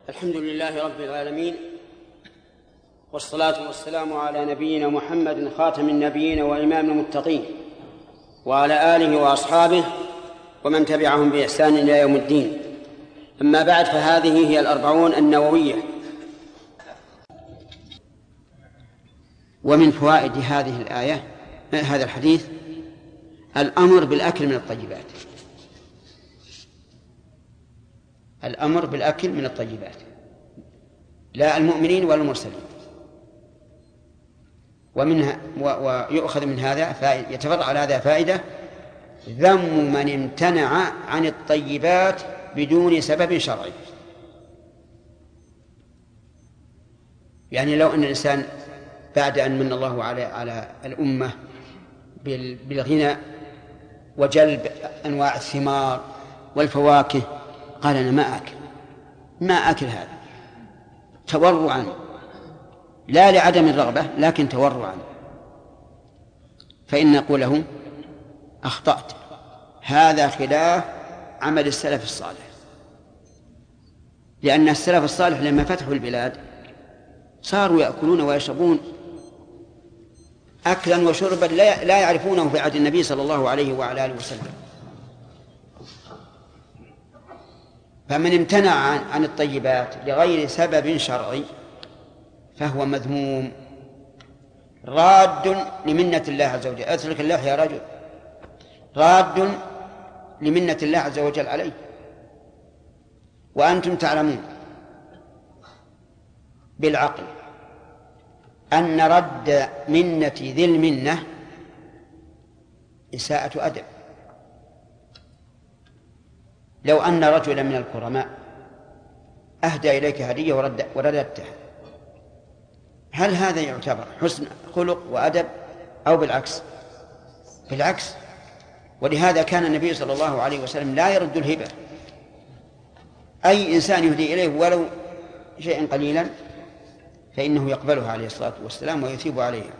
الحمد لله رب العالمين، والصلاة والسلام على نبينا محمد خاتم النبيين وإمام المتقين، وعلى آله وأصحابه ومن تبعهم بإحسان إلى يوم الدين. أما بعد، فهذه هي الأربعون النووية. ومن فوائد هذه الآية هذا الحديث الأمر بالأكل من الطيبات، الأمر بالأكل من الطيبات، لا المؤمنين ولا المرسلين. ويؤخذ من هذا يتفرع على هذا فائدة: ذم من امتنع عن الطيبات بدون سبب شرعي. يعني لو أن الإنسان بعد أن من الله على الأمة بالغنى وجلب أنواع الثمار والفواكه قال: أنا ما أكل هذا تورعا، لا لعدم الرغبة لكن تورعا، فإن نقول له: أخطأت، هذا خلاف عمل السلف الصالح. لأن السلف الصالح لما فتحوا البلاد صاروا يأكلون ويشربون أكلا وشربا لا يعرفونه في عهد النبي صلى الله عليه وعلى آله وسلم. فمن امتنع عن الطيبات لغير سبب شرعي فهو مذموم، راد لمنة الله عز وجل. أترك اللحية يا رجل، راد لمنة الله عز وجل عليه. وأنتم تعلمون بالعقل أن رد منة ذي المنة إساءة أدب. لو أن رجلا من الكرماء أهدى إليك هدية ورددتها، هل هذا يعتبر حسن خلق وأدب أو بالعكس؟ بالعكس. ولهذا كان النبي صلى الله عليه وسلم لا يرد الهبة. أي إنسان يهدي إليه ولو شيئا قليلا فإنه يقبلها عليه الصلاة والسلام ويثيب عليها.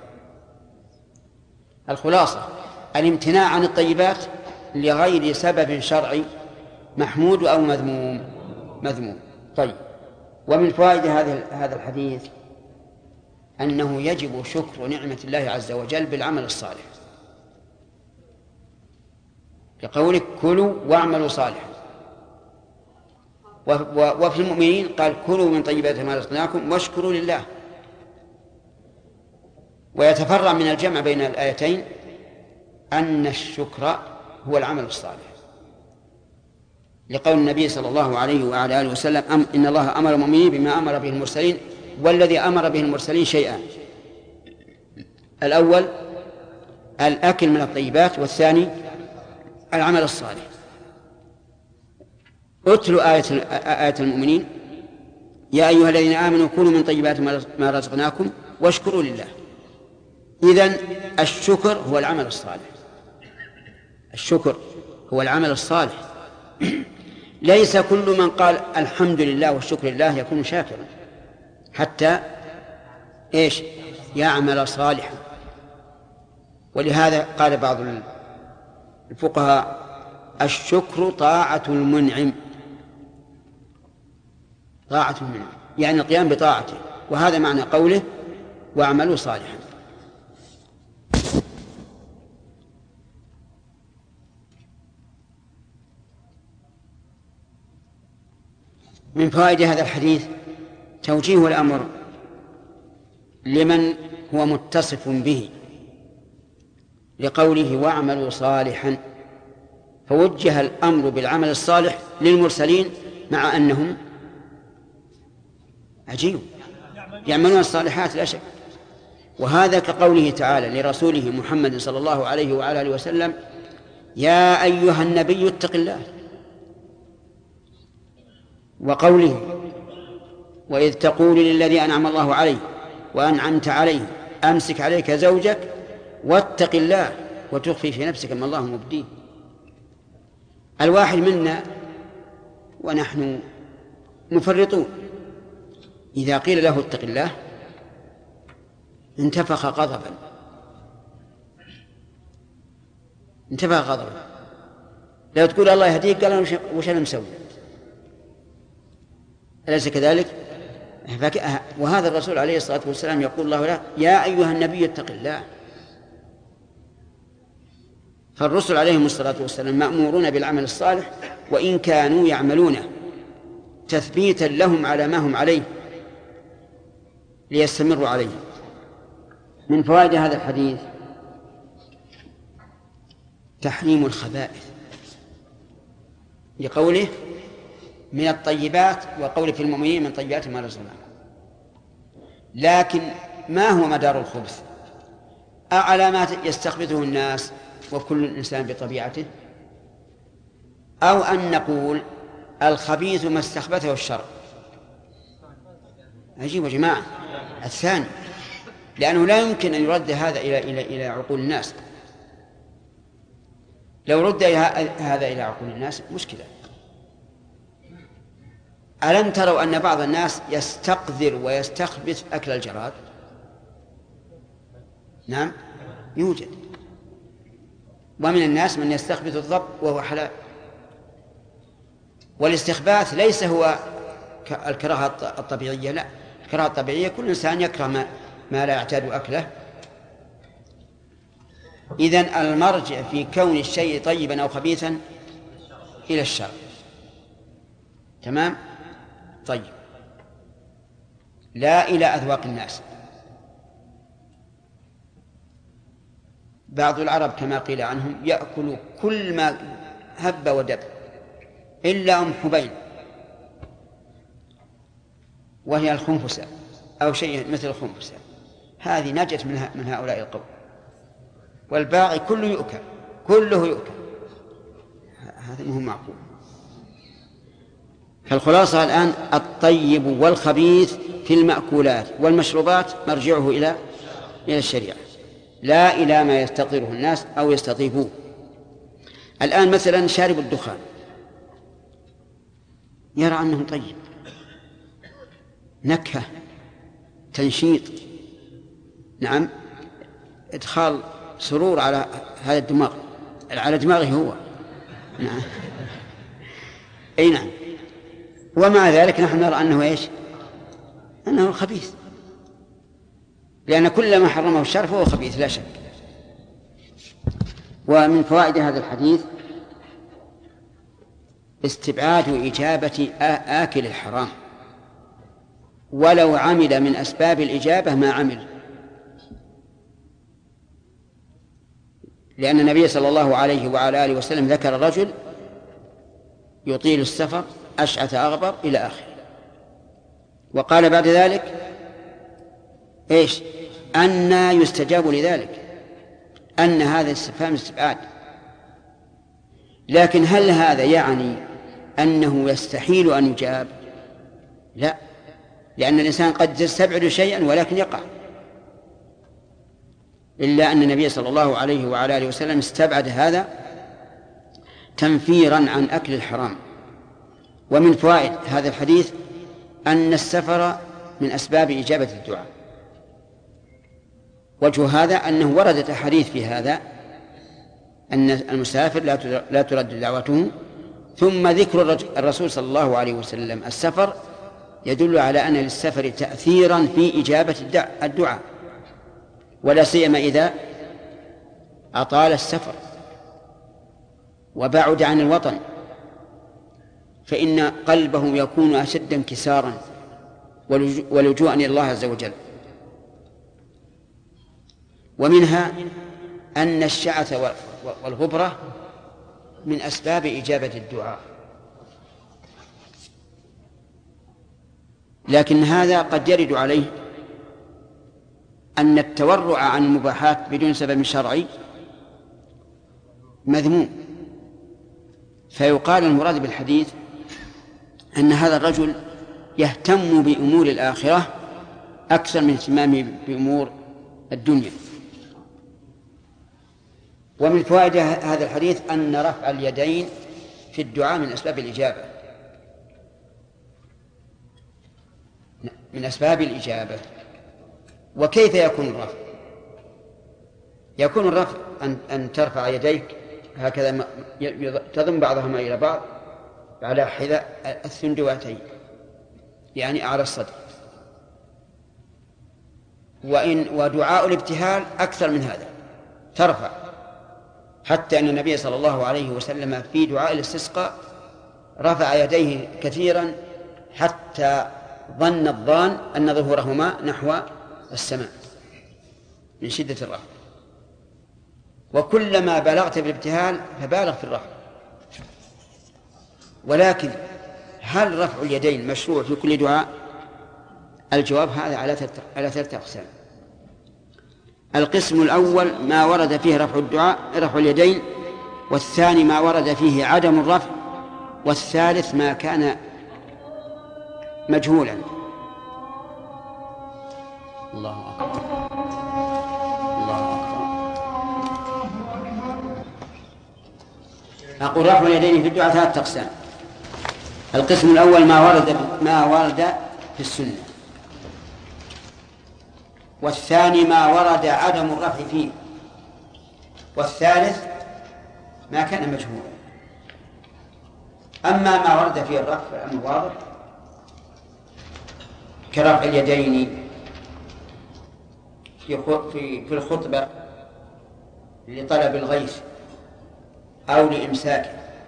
الخلاصة: الامتناع عن الطيبات لغير سبب شرعي محمود أو مذموم؟ مذموم. طيب، ومن فوائد هذا الحديث أنه يجب شكر نعمة الله عز وجل بالعمل الصالح، لقولك: كلوا واعملوا صالحا. وفي المؤمنين قال: كلوا من طيبات ما رزقناكم واشكروا لله. ويتفرع من الجمع بين الآيتين أن الشكر هو العمل الصالح، لقول النبي صلى الله عليه وعلى آله وسلم: إن الله أمر المؤمنين بما أمر به المرسلين. والذي أمر به المرسلين شيئان: الأول الأكل من الطيبات، والثاني العمل الصالح. اتلوا آية المؤمنين: يا أيها الذين آمنوا كلوا من طيبات ما رزقناكم واشكروا لله. إذن الشكر هو العمل الصالح، الشكر هو العمل الصالح. ليس كل من قال الحمد لله والشكر لله يكون شاكرا حتى يعمل صالحا. ولهذا قال بعض الفقهاء: الشكر طاعة المنعم، طاعة المنعم يعني القيام بطاعته. وهذا معنى قوله: واعملوا صالحا. من فوائد هذا الحديث توجيه الأمر لمن هو متصف به، لقوله: واعملوا صالحا، فوجه الأمر بالعمل الصالح للمرسلين مع أنهم عجيب يعملون الصالحات لا شك. وهذا كقوله تعالى لرسوله محمد صلى الله عليه وعلى آله وسلم: يا أيها النبي اتق الله. وقوله: وإذ تقول للذي أنعم الله عليه وأنعمت عليه أمسك عليك زوجك واتق الله وتخفي في نفسك ما الله مبديه. الواحد منا ونحن مفرطون إذا قيل له اتق الله انتفخ غضبا، لو تقول الله يهديك قال: وش أنا مسوي؟ أليس كذلك؟ وهذا الرسول عليه الصلاة والسلام يقول الله له: يا أيها النبي اتق الله. فالرسل عليهم الصلاة والسلام مأمورون بالعمل الصالح وإن كانوا يعملونه تثبيتا لهم على ما هم عليه ليستمروا عليه. من فوائد هذا الحديث تحريم الخبائث لقوله من الطيبات، وقول في المؤمنين من طيبات ما رزقناهم. لكن ما هو مدار الخبث؟ أعلى ما يستخبثه الناس وكل إنسان بطبيعته، أو أن نقول الخبيث ما استخبثه الشرع؟ عجيب يا جماعة، الثاني، لأنه لا يمكن أن يرد هذا إلى عقول الناس. لو رد هذا إلى عقول الناس مشكلة. ألم تروا أن بعض الناس يستقذر ويستخبث أكل الجراد؟ نعم يوجد. ومن الناس من يستخبث الضب وهو حلال. والاستخباث ليس هو الكراهة الطبيعية، لا، الكراهة الطبيعية كل إنسان يكره ما لا يعتاد أكله. إذن المرجع في كون الشيء طيبا أو خبيثا إلى الشرع. تمام؟ طيب، لا إلى أذواق الناس. بعض العرب كما قيل عنهم يأكل كل ما هب ودب إلا أم حبين، وهي الخنفسة أو شيء مثل الخنفسة، هذه نجت من هؤلاء القوم. والباقي كله يؤكل، كله يؤكل، هذا مهم معقول. فالخلاصة الآن الطيب والخبيث في المأكولات والمشروبات مرجعه إلى الشريعة، لا إلى ما يستطيره الناس أو يستطيبوه. الآن مثلا شارب الدخان يرى أنه طيب، نكهة، تنشيط، نعم، إدخال سرور على هذا الدماغ، على دماغه هو، نعم، أي نعم. ومع ذلك نحن نرى أنه إيش؟ أنه خبيث، لأن كل ما حرمه الشرع فهو خبيث لا شك. ومن فوائد هذا الحديث استبعاد إجابة آكل الحرام ولو عمل من أسباب الإجابة ما عمل، لأن النبي صلى الله عليه وعلى آله وسلم ذكر رجل يطيل السفر أشعث أغبر إلى آخره، وقال بعد ذلك إيش؟ أن يستجاب لذلك، أن هذا استفهام استبعاد. لكن هل هذا يعني أنه يستحيل أن يجاب؟ لا، لأن الإنسان قد يستبعد شيئا ولكن يقع، إلا أن النبي صلى الله عليه وعلى آله وسلم استبعد هذا تنفيرا عن أكل الحرام. ومن فوائد هذا الحديث أن السفر من أسباب إجابة الدعاء. وجه هذا أنه وردت أحاديث في هذا، أن المسافر لا ترد دعوته، ثم ذكر الرسول صلى الله عليه وسلم السفر يدل على أن للسفر تأثيرا في إجابة الدعاء، ولا سيما إذا أطال السفر وبعد عن الوطن، فإن قلبه يكون أشد انكسارا ولجوءا إلى الله عز وجل. ومنها أن الشعث والغبرة من أسباب إجابة الدعاء، لكن هذا قد يرد عليه أن التورع عن المباحات بدون سبب شرعي مذموم، فيقال المراد بالحديث أن هذا الرجل يهتم بأمور الآخرة أكثر من اهتمامه بأمور الدنيا. ومن فوائد هذا الحديث أن رفع اليدين في الدعاء من أسباب الإجابة، من أسباب الإجابة. وكيف يكون الرفع؟ يكون الرفع أن ترفع يديك هكذا تضم بعضهما إلى بعض على حذاء الثندواتين، يعني أعلى الصدر. ودعاء الابتهال أكثر من هذا، ترفع، حتى أن النبي صلى الله عليه وسلم في دعاء الاستسقاء رفع يديه كثيرا حتى ظن الظان أن ظهورهما نحو السماء من شدة الرفع. وكلما بلغت بالابتهال فبالغ في الرفع. ولكن هل رفع اليدين مشروع في كل دعاء؟ الجواب هذا على ثلاثة أقسام. القسم الأول ما ورد فيه رفع اليدين، والثاني ما ورد فيه عدم الرفع، والثالث ما كان مجهولا. الله أكبر الله أكبر. أقول رفع اليدين في الدعاء ثلاثة أقسام. القسم الأول ما ورد في السنة، والثاني ما ورد عدم الرفع فيه، والثالث ما كان مجهولا. أما ما ورد فيه الرفع فالأمر واضح، كرفع اليدين في الخطبة لطلب الغيث أو لإمساكه،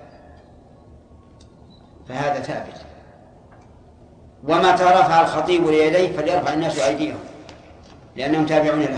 فهذا ثابت. ومتى رفع الخطيب ليديه فليرفع الناس أيديهم لأنهم تابعون له.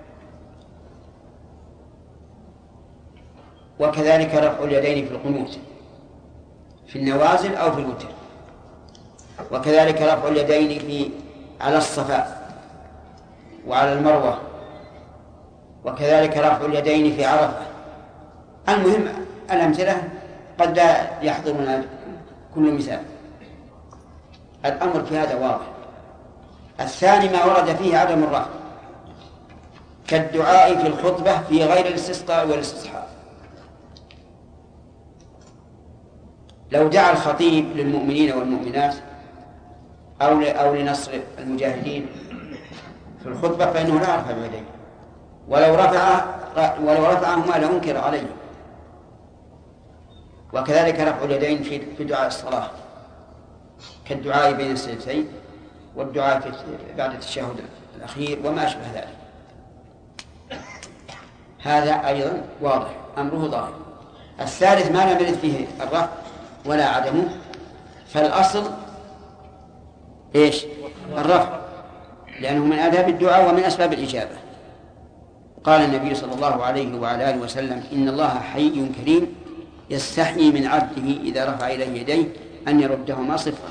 وكذلك رفع اليدين في القنوت في النوازل أو في الوتر، وكذلك رفع اليدين على الصفا وعلى المروة، وكذلك رفع اليدين في عرفة. المهم الأمثلة قد لا يحضرنا كل مثال. الأمر في هذا واضح. الثاني ما ورد فيه عدم الرفع كالدعاء في الخطبة في غير الاستسقاء والاستصحاب. لو دعا الخطيب للمؤمنين والمؤمنات أو لنصر المجاهدين في الخطبة فإنه لا يرفع يديه، ولو رفعهما لأنكر عليه. وكذلك رفع اليدين في دعاء الصلاة كالدعاء بين السجدتين والدعاء بعد التشهد الأخير وما أشبه ذلك. هذا أيضا واضح، أمره ظاهر. الثالث ما لم يرد فيه الرفع ولا عدمه، فالأصل إيش؟ الرفع، لأنه من آداب الدعاء ومن أسباب الإجابة. قال النبي صلى الله عليه وعلى آله وسلم: إن الله حي كريم يستحيي من عبده إذا رفع إليه يديه أن يردهما صفرا.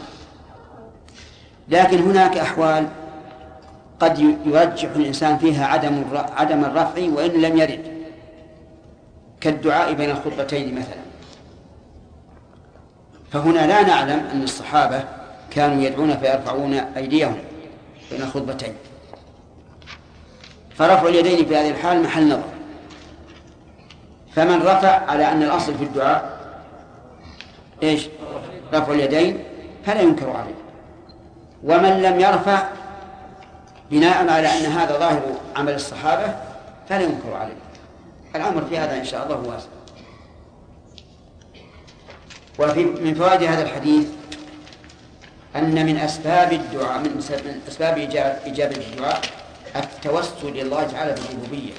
لكن هناك أحوال قد يرجح الإنسان فيها عدم الرفع وإن لم يرد، كالدعاء بين الخطبتين مثلا. فهنا لا نعلم أن الصحابة كانوا يدعون فيرفعون أيديهم بين الخطبتين، فرفع اليدين في هذه الحال محل نظر. فمن رفع على أن الأصل في الدعاء إيش؟ رفع اليدين فلا ينكر عليه، ومن لم يرفع بناء على أن هذا ظاهر عمل الصحابة فلا ينكر عليه. الأمر في هذا إن شاء الله واسع. من فوائد هذا الحديث أن من أسباب الدعاء من أسباب إجابة الدعاء التوسل إلى الله تعالى بالربوبية،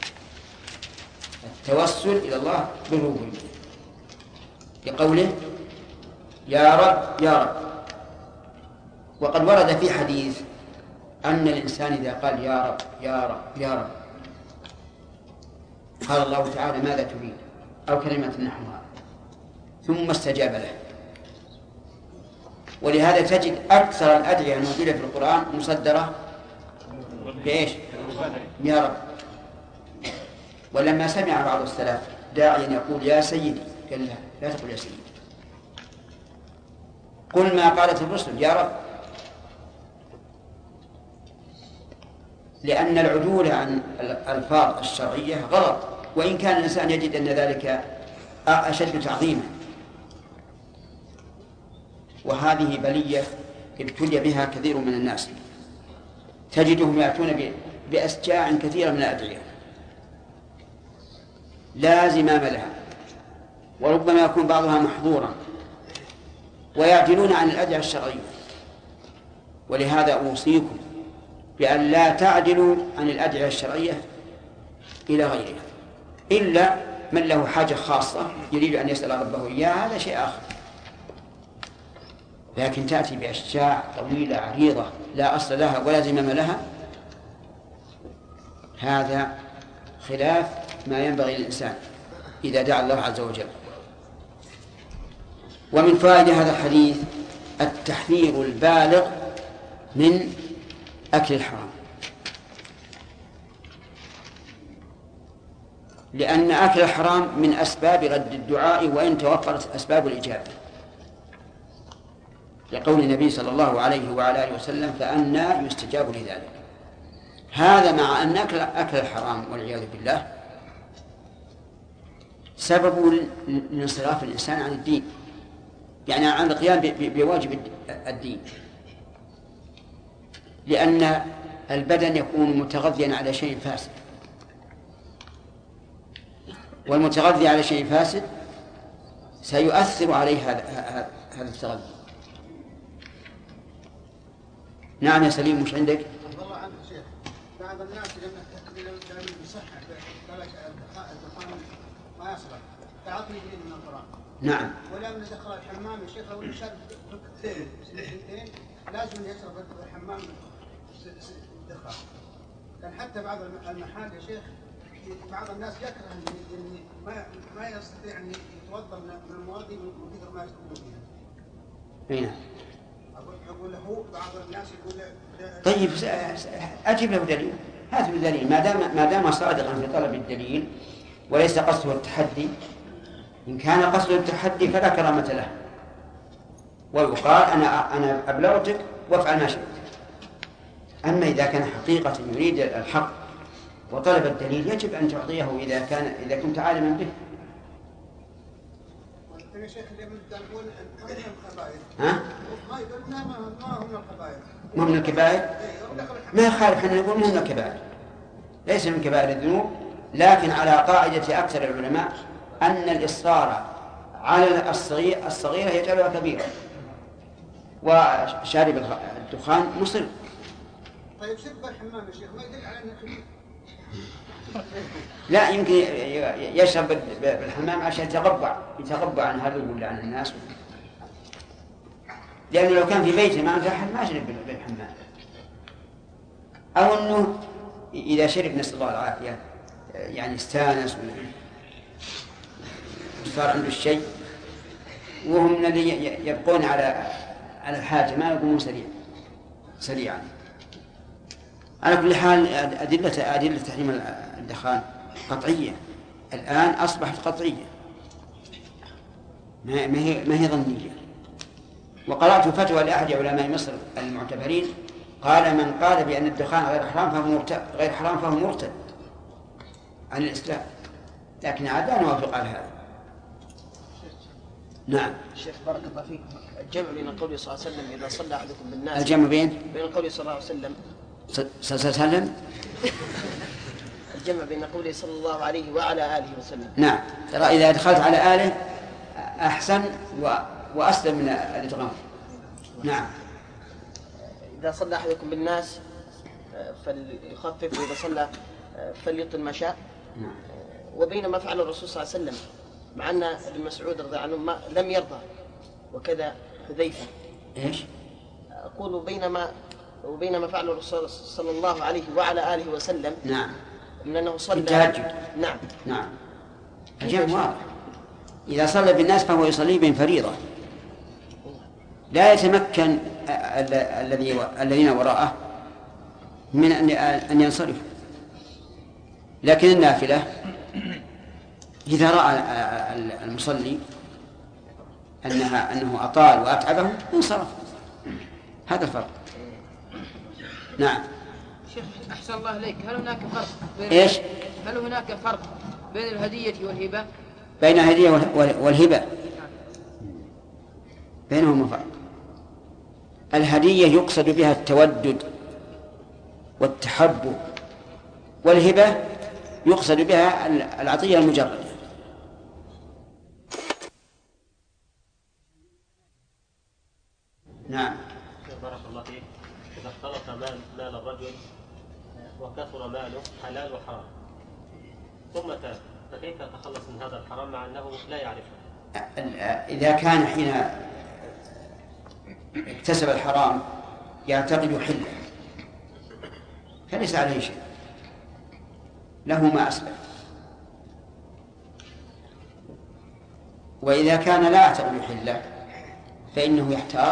التوسل إلى الله بالربوبية، لقوله: يا رب يا رب. وقد ورد في حديث أن الإنسان إذا قال يا رب يا رب يا رب قال الله تعالى: ماذا تريد؟ أو كلمة نحوها، ثم استجاب له. ولهذا تجد أكثر الأدعية الموجودة في القرآن مصدرة بإيش؟ يا رب. ولما سمع بعض السلف داعيا يقول يا سيدي، قال لا تقول يا سيدي، قل ما قالت الرسل يا رب، لأن العدول عن الألفاظ الشرعية غلط، وإن كان الإنسان يجد أن ذلك أشد تعظيما. وهذه بلية ابتلي بها كثير من الناس، تجدهم يأتون بأشجاع كثيرة من الأدعية لا زمام لها، وربما يكون بعضها محظورا، ويعدلون عن الأدعية الشرعية. ولهذا أوصيكم بأن لا تعدلوا عن الأدعية الشرعية إلى غيرها إلا من له حاجة خاصة يريد أن يسأل ربه إياها، هذا شيء آخر. لكن تأتي بأشياء طويلة عريضة لا أصل لها ولا زمام لها، هذا خلاف ما ينبغي للإنسان إذا دعا الله عز وجل. ومن فائدة هذا الحديث التحذير البالغ من أكل الحرام، لأن أكل الحرام من أسباب رد الدعاء وإن توفرت أسباب الإجابة، لقول النبي صلى الله عليه وعلى آله وسلم فأنى يستجاب لذلك. هذا مع أن أكل الحرام والعياذ بالله سبب لانصراف الإنسان عن الدين، يعني عن القيام بواجب الدين، لأن البدن يكون متغذيا على شيء فاسد، والمتغذي على شيء فاسد سيؤثر عليه هذا التغذي. نعم يا سليم، مش عندك؟ والله عنك شيخ، بعض الناس لما يصحح الدخان ما يصلح تعطي يريد من القرآن. نعم. ولما دخل الحمام يا شيخ لو شرب سنتين لازم يشرب الحمام الدخان. كان حتى بعض المحال يا شيخ بعض الناس يكره ان ما يستطيع ان يتوضا من المواد من كثر ما يشربون فيها. نعم. أقول له بعض الناس يقول طيب أجيب له دليل، هات له دليل ما دام صادقا في طلب الدليل وليس قصده التحدي. إن كان قصده التحدي فلا كرامة له، ويقال أنا أبلغتك وافعل ما شئت. أما إذا كان حقيقة يريد الحق وطلب الدليل يجب أن تعطيه إذا كنت عالما به. يا شيخ يقول ما هي الخبائث؟ ها؟ ما يقول ما هم الخبائث؟ ما من الكبائر؟ ما يخالف، احنا نقول من الكبائر، ليس من كبائر الذنوب، لكن على قاعدة أكثر العلماء أن الإصرار على الصغيرة يجعلها كبيرة، وشارب الدخان مصر. طيب شرب الحمام يا شيخ ما يدل على أنه خبيث؟ لا، يمكن يشرب بالحمام عشان يتغبى عن هذا ولا عن الناس، لأنه لو كان في بيته ما في أحد ما شرب بالحمام، أو أنه إذا شرب نسأل الله العافية يعني استانس وصار عنده الشيء، وهم من الذي يبقون على الحاجة ما يقومون سريعا. على كل حال أدلة تحريم الدخان قطعية، الآن أصبحت قطعية ما هي ظنية. وقرأت فتوى لأحد علماء مصر المعتبرين قال من قال بأن الدخان غير حرام فهو مرتد عن الإسلام، لكن عاد لا نوافق على هذا. نعم. شيخ بارك الله فيك، الجمع بين قوله صلى الله عليه وسلم إذا صلى أحدكم بالناس، الجمع بين قوله صلى الله عليه وسلم الجمع بين قوله صلى الله عليه وعلى آله وسلم. نعم، ترى إذا دخلت على آله أحسن وأسلم من الإدغام. نعم. إذا صلى أحدكم بالناس فليخفف، وإذا صلى فليطل ما شاء. نعم. وبينما فعل الرسول صلى الله عليه وسلم مع أن ابن مسعود رضي عنه لم يرضى، وكذا حذيفة. إيش؟ أقول وبينما فعل الرسول صلى الله عليه وعلى آله وسلم. نعم. من أنه صلى التهجد. نعم. الجمع واضح، إذا صلى بالناس فهو يصلي بهم فريضة، لا يتمكن الذين وراءه من أن ينصرفوا. لكن النافلة إذا رأى المصلي أنه أطال وأتعبه انصرف، هذا الفرق. نعم. شيخ أحسن الله إليك، هل هناك فرق بين الهدية والهبة؟ بين الهدية والهبة بينهما فرق. الهدية يقصد بها التودد والتحبب، والهبة يقصد بها العطية المجردة. نعم. بارك الله فيك. إذا اختلط مال الرجل وكثر ماله حلال وحرام ثم تاب، فكيف يتخلص من هذا الحرام مع أنه لا يعرفه؟ إذا كان حين اكتسب الحرام يعتقد حله فليس عليه شيء، له ما أسلف. وإذا كان لا يعتقد حله فإنه يحتاط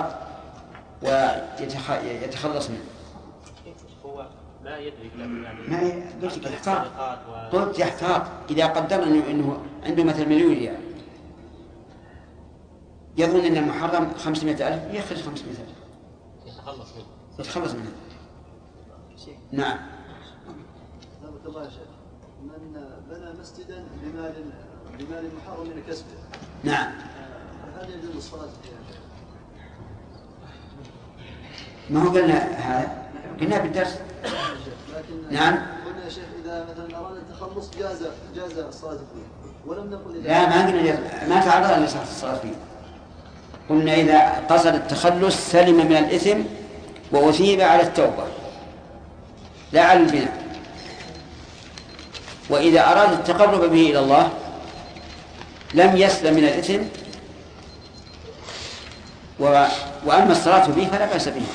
ويتخلص منه. هو ما يدرك ما قلت يحتاط، قلت يحتاط. إذا قدر أنه عنده مثل 1,000,000 ريال يظن أن المحرم 500,000 يخرج 500,000 يتخلص منه. نعم. نبارك الله يا شيخ، من بنى مسجدا بمال محرم من كسبه، نعم، هل يجوز الصلاة فيها؟ ما هو قلنا هذا، قلنا بالدرس. نعم. قلنا يا شيخ إذا مثلا أراد التخلص جاز الصلاة فيه، ولم نقل لا، ما قلنا ما تعرض لصحة الصلاة فيه. قلنا إذا قصد التخلص سلم من الإثم وأثيب على التوبة لا على البناء. وإذا أراد التقرب به إلى الله لم يسلم من الإثم وأما الصلاة به فلا بأس به،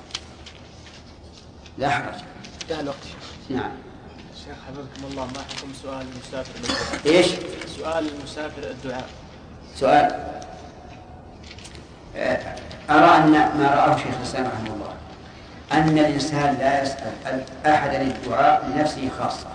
لا حرج. انتهى الوقت. نعم. شيخ حفظكم الله، ما حكم سؤال المسافر بالدعاء؟ إيش؟ سؤال المسافر الدعاء. سؤال. أرى أن ما رآه شيخ الإسلام رحمه الله أن الإنسان لا يسأل أحدا الدعاء لنفسه خاصة.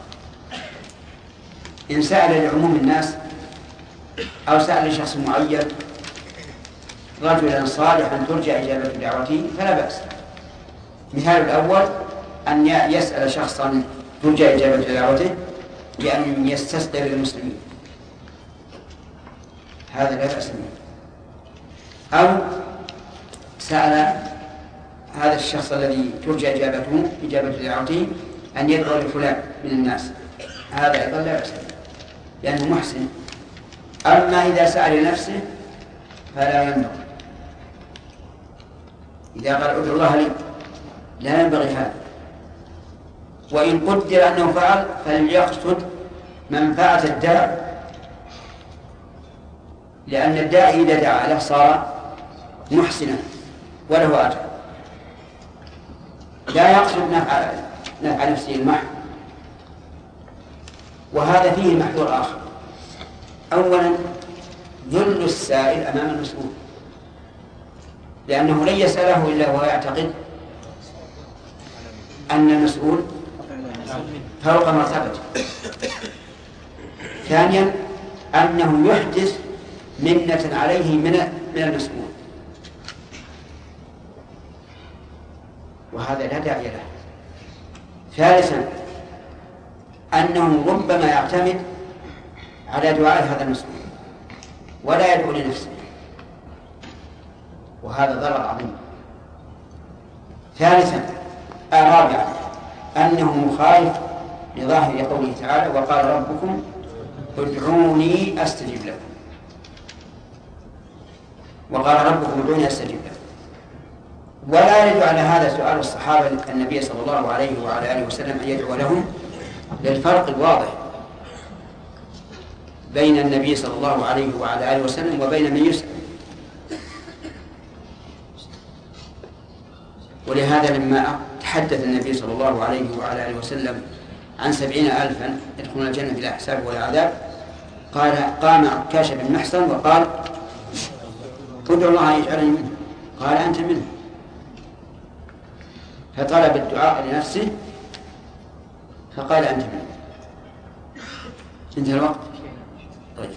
إن سأل لعموم الناس أو سأل لشخص معين رجلا صالحا ترجى إجابة دعوته فلا بأس. مثال الأول أن يسأل شخصا ترجى إجابة دعوته بأن يستسقي للمسلمين، هذا لا بأس به. أو سأل هذا الشخص الذي ترجى إجابة دعوته أن يدعو لفلان من الناس، هذا أيضا لا بأس به لأنه محسن. أما إذا سأل لنفسه فلا ينبغي. إذا قال ادعو الله لي لا ينبغي هذا. وإن قدر أنه فعل فليقصد منفعة الداعي، لأن الداعي إذا دعا له صار محسنا وله أجر، لا يقصد نفع نفسه المحض. وهذا فيه محذور آخر. أولا ذل السائل أمام المسؤول، لأنه لن يسأله إلا وهو يعتقد أن المسؤول فوق مرتبته. ثانيا أنه يحدث منة عليه من المسؤول، وهذا لا داعي له. ثالثا أنه ربما يعتمد على دعاء هذا المسؤول ولا يدعو لنفسه، وهذا ضرر عظيم. رابعا أنه مخالف لظاهر قوله تعالى وقال ربكم ادعوني أستجب لكم، وقال ربكم ادعوني أستجب لكم. ولا يرد على هذا سؤال الصحابة النبي صلى الله عليه وعلى آله وسلم أن يدعو لهم، للفرق الواضح بين النبي صلى الله عليه وعلى آله وسلم وبين من يسأل. ولهذا لما تحدث النبي صلى الله عليه وعلى آله وسلم عن 70,000 يدخلون الجنة بلا حساب ولا عذاب، قام عكاشة بن محصن وقال ادعو الله يجعلني منه، قال أنت منه، فطلب الدعاء لنفسه فقال أنت منه. انتهى الوقت. طيب.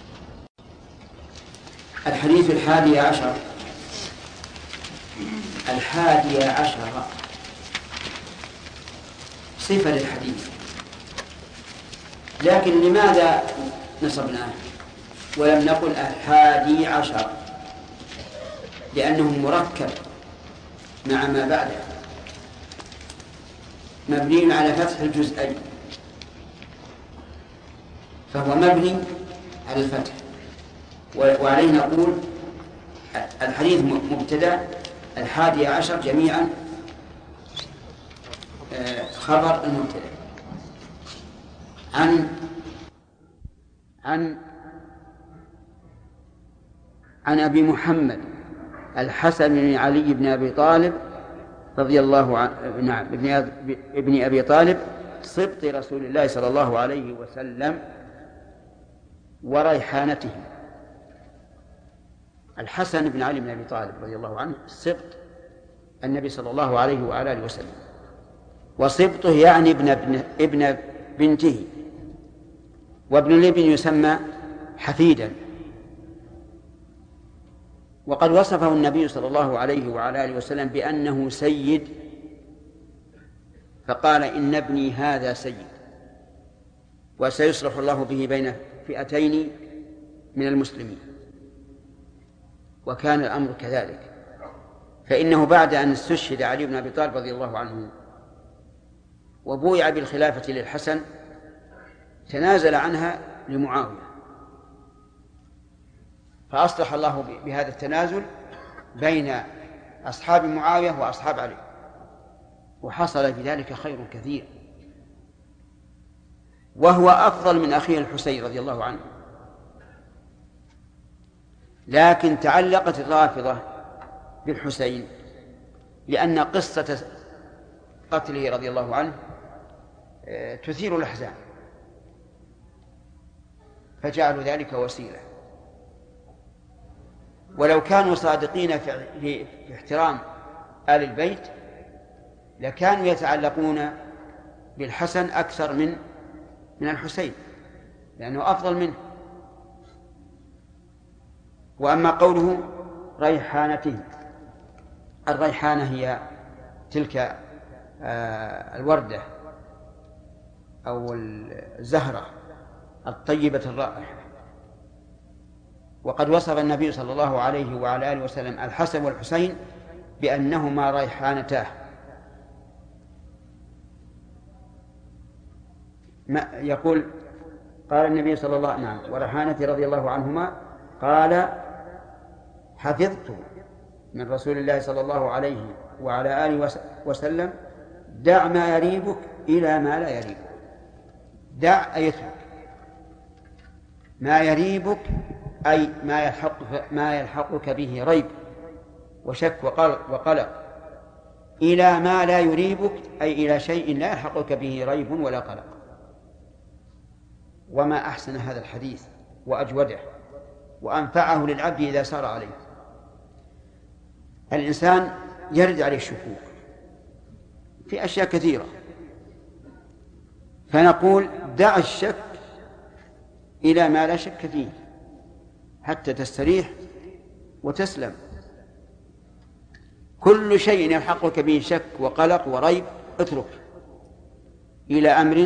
الحديث 11 صفة للحديث، لكن لماذا نصبناه ولم نقل 11؟ لأنه مركب مع ما بعده، مبني على فتح الجزئين، فهو مبني على الفتح، وعليه نقول الحديث مبتدأ 11 جميعا خبر المبتدأ. عن أبي محمد الحسن بن علي بن أبي طالب رضي الله عنه، نعم، ابن أبي طالب صبط رسول الله صلى الله عليه وسلم وريحانته. الحسن بن علي بن أبي طالب رضي الله عنه صبط النبي صلى الله عليه وآله وسلم، وصبطه يعني ابن بنته، وابن الابن يسمى حفيدا. وقد وصفه النبي صلى الله عليه وعلى آله وسلم بأنه سيد، فقال إن ابني هذا سيد وسيصلح الله به بين فئتين من المسلمين. وكان الأمر كذلك، فإنه بعد أن استشهد علي بن أبي طالب رضي الله عنه وبويع بالخلافة للحسن تنازل عنها لمعاوية، فأصلح الله بهذا التنازل بين أصحاب معاوية وأصحاب علي، وحصل في ذلك خير كثير، وهو أفضل من أخيه الحسين رضي الله عنه. لكن تعلقت الرافضة بالحسين لأن قصة قتله رضي الله عنه تثير الأحزان، فجعلوا ذلك وسيلة. ولو كانوا صادقين في احترام آل البيت لكانوا يتعلقون بالحسن أكثر من الحسين، لأنه أفضل منه. وأما قوله ريحانته، الريحانة هي تلك الوردة أو الزهرة الطيبة الرائحة. وقد وصف النبي صلى الله عليه وعلى آله وسلم الحسن والحسين بأنهما ريحانتاه. يقول قال النبي صلى الله عليه وسلم وريحانته رضي الله عنهما قال حفظت من رسول الله صلى الله عليه وعلى آله وسلم دع ما يريبك إلى ما لا يريبك. دع أي اترك، ما يريبك أي ما يلحقك به ريب وشك وقلق، إلى ما لا يريبك أي إلى شيء لا يلحقك به ريب ولا قلق. وما أحسن هذا الحديث وأجوده وأنفعه للعبد إذا سار عليه. الإنسان يرد عليه الشكوك في أشياء كثيرة، فنقول دع الشك إلى ما لا شك فيه حتى تستريح وتسلم. كل شيء يلحقك به شك وقلق وريب اترك إلى أمر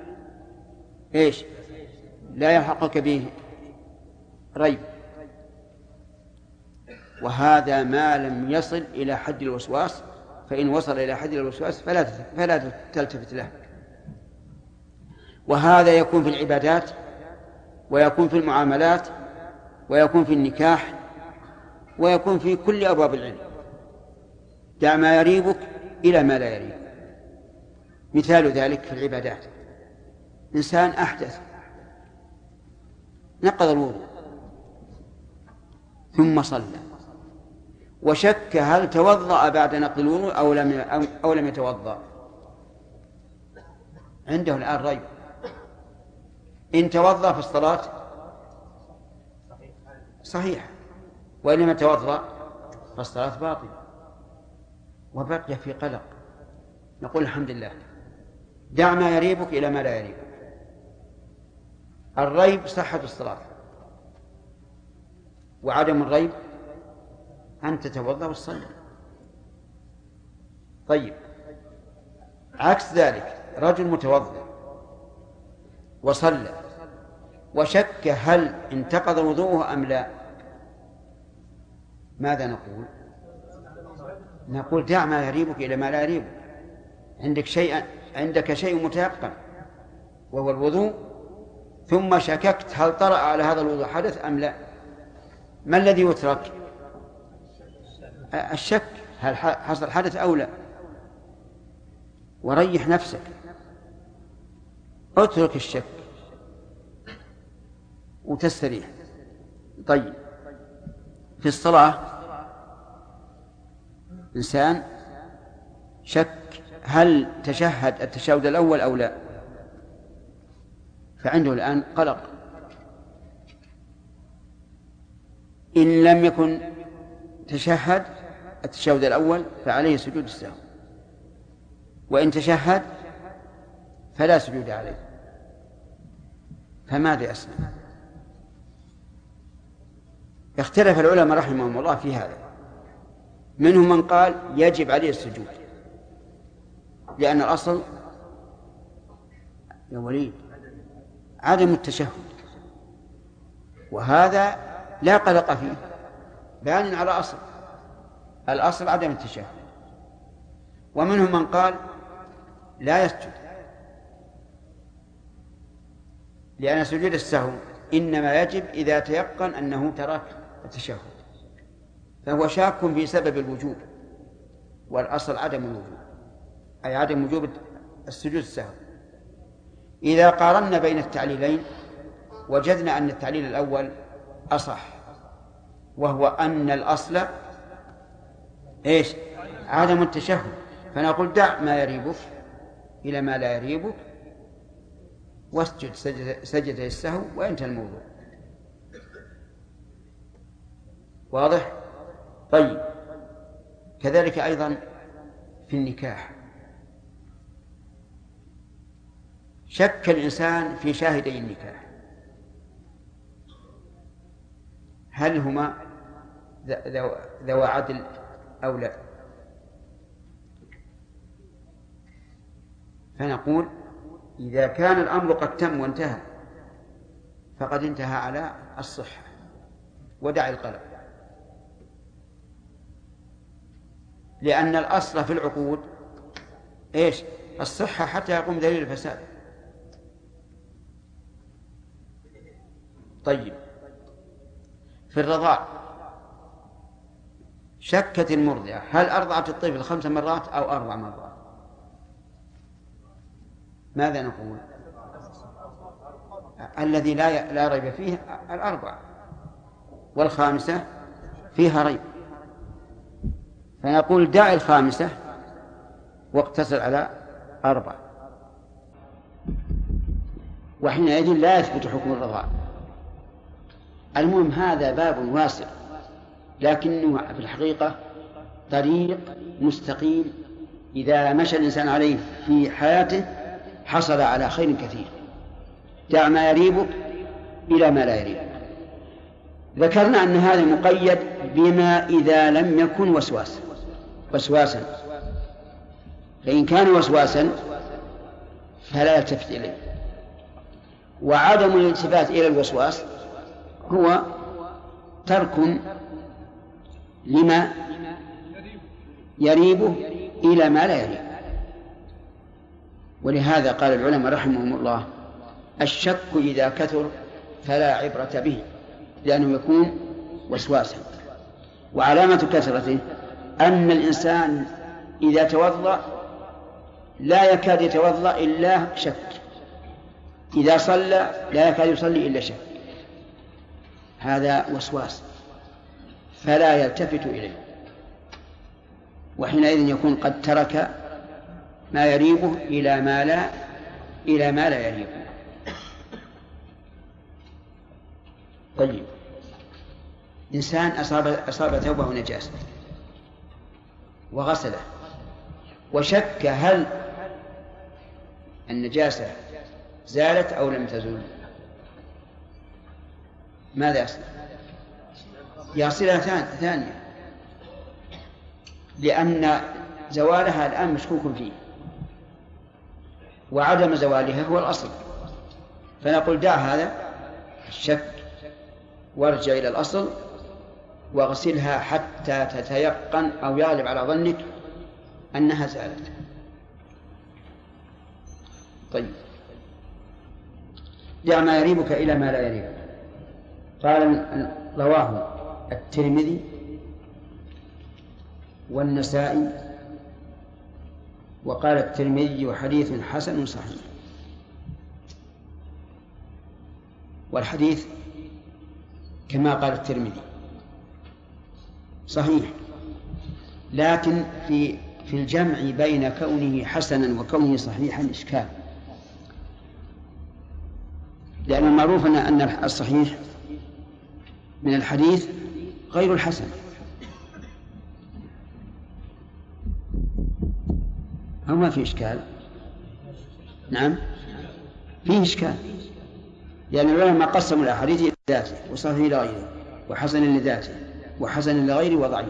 لا يلحقك به ريب. وهذا ما لم يصل إلى حد الوسواس، فإن وصل إلى حد الوسواس فلا تلتفت له. وهذا يكون في العبادات، ويكون في المعاملات، ويكون في النكاح، ويكون في كل أبواب العلم. دع ما يريبك إلى ما لا يريبك. مثال ذلك في العبادات، إنسان أحدث نقض الوضوء ثم صلى وشك هل توضأ بعد نقض الوضوء أو لم يتوضأ، عنده الآن ريب. إن توضأ فالصلاة صحيحة، وإن لم يتوضأ فالصلاة باطلة وبقي في قلق. نقول الحمد لله، دع ما يريبك إلى ما لا يريبك. الريب صحة الصلاة، وعدم الريب أن تتوضأ وتصلي. طيب، عكس ذلك رجل متوضأ وصلى وشك هل انتقض وضوءه أم لا، ماذا نقول؟ نقول دع ما يريبك إلى ما لا يريبك. عندك شيء متيقن وهو الوضوء، ثم شككت هل طرأ على هذا الوضوء حدث أم لا. ما الذي يترك؟ الشك، هل حصل حدث أو لا. وريح نفسك، اترك الشك وتستريح. طيب في الصلاة إنسان شك هل تشهد التشهد الأول أو لا، فعنده الآن قلق. إن لم يكن تشهد التشهد الأول فعليه سجود السهو، وإن تشهد فلا سجود عليه. فماذا يصنع؟ اختلف العلماء رحمهم الله في هذا. منهم من قال يجب عليه السجود، لأن الأصل يا وليد عدم التشهد، وهذا لا قلق فيه، بان على الأصل عدم التشهد. ومنهم من قال لا يسجد، لأن سجود السهو إنما يجب إذا تيقن أنه ترك التشهد، فهو شاك في سبب الوجوب، والأصل عدم الوجوب، أي عدم وجوب السجود السهو. إذا قارنا بين التعليلين وجدنا أن التعليل الأول أصح، وهو أن الأصل عدم التشهد، فنقول دع ما يريبك إلى ما لا يريبك واسجد سجدة السهو وانتهى الموضوع. واضح؟ طيب كذلك أيضا في النكاح، شك الإنسان في شاهدي النكاح هل هما ذو عدل أو لا، فنقول إذا كان الأمر قد تم وانتهى فقد انتهى على الصحة، ودع القلق، لأن الأصل في العقود الصحة حتى يقوم دليل الفساد. طيب في الرضاع شكت المرضعة هل أرضعت الطفل 5 مرات أو 4 مرات، ماذا نقول؟ الذي لا ريب فيه 4، والخامسة فيها ريب، فنقول دع 5 واقتصر على 4، وحينئذ لا يثبت حكم الرضاع. المهم هذا باب واسع، لكنه في الحقيقة طريق مستقيم إذا مشى الإنسان عليه في حياته حصل على خير كثير. دع ما يريبك إلى ما لا يريبك. ذكرنا أن هذا مقيد بما إذا لم يكن وسواسا، فإن كان وسواسا فلا يلتفت إليه. وعدم الالتفات إلى الوسواس هو ترك لما يريبه إلى ما لا يريب. ولهذا قال العلماء رحمهم الله الشك إذا كثر فلا عبرة به، لأنه يكون وسواسا. وعلامة كثرته أن الإنسان إذا توضأ لا يكاد يتوضأ إلا شك، إذا صلى لا يكاد يصلي إلا شك، هذا وسواس فلا يلتفت إليه، وحينئذ يكون قد ترك ما يريبه إلى ما لا يريبه. طيب إنسان أصاب ثوبه نجاسة وغسله وشك هل النجاسة زالت أو لم تزول، ماذا يصنع؟ يصلها ثانية، لأن زوالها الآن مشكوك فيه، وعدم زوالها هو الأصل. فنقول دع هذا الشك وارجع إلى الأصل واغسلها حتى تتيقن أو يغلب على ظنك أنها زالت. طيب دع ما يريبك إلى ما لا يريبك. قال رواه الترمذي والنسائي وقال الترمذي حديث حسن صحيح. والحديث كما قال الترمذي صحيح، لكن في الجمع بين كونه حسنا وكونه صحيحا إشكال، لأن المعروف أن الصحيح من الحديث غير الحسن. أو ما في إشكال؟ نعم فيه إشكال، لأن العلماء قسموا الأحاديث إلى ذاته وصحيح لغيره وحسن لذاته وحسن لغيره وضعيف،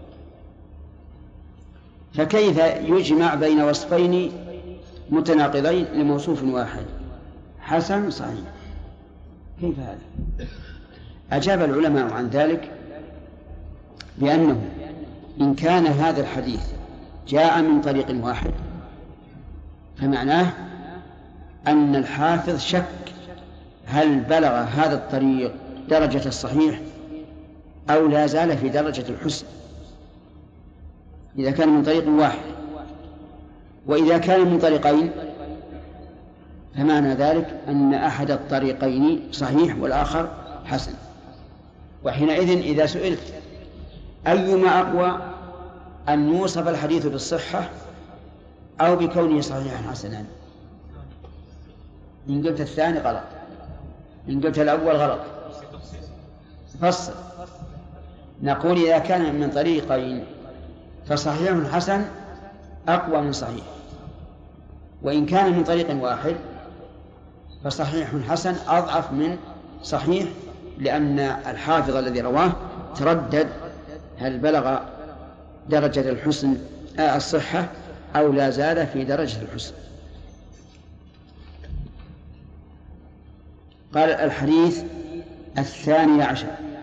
فكيف يجمع بين وصفين متناقضين لموصوف واحد حسن صحيح؟ كيف هذا؟ أجاب العلماء عن ذلك بأنه إن كان هذا الحديث جاء من طريق واحد فمعناه أن الحافظ شك هل بلغ هذا الطريق درجة الصحيح أو لا زال في درجة الحسن، إذا كان من طريق واحد. وإذا كان من طريقين فمعنى ذلك أن أحد الطريقين صحيح والآخر حسن. وحينئذ إذا سئلت أيما أقوى، أن يوصف الحديث بالصحة أو بكونه صحيحا حسنا؟ إن قلت الثاني غلط، إن قلت الأول غلط. فصل، نقول إذا كان من طريقين فصحيح حسن أقوى من صحيح، وإن كان من طريق واحد فصحيح حسن أضعف من صحيح، لأن الحافظ الذي رواه تردد هل بلغ درجة الحسن الصحة أو لا زال في درجة الحسن. قال الحديث 12.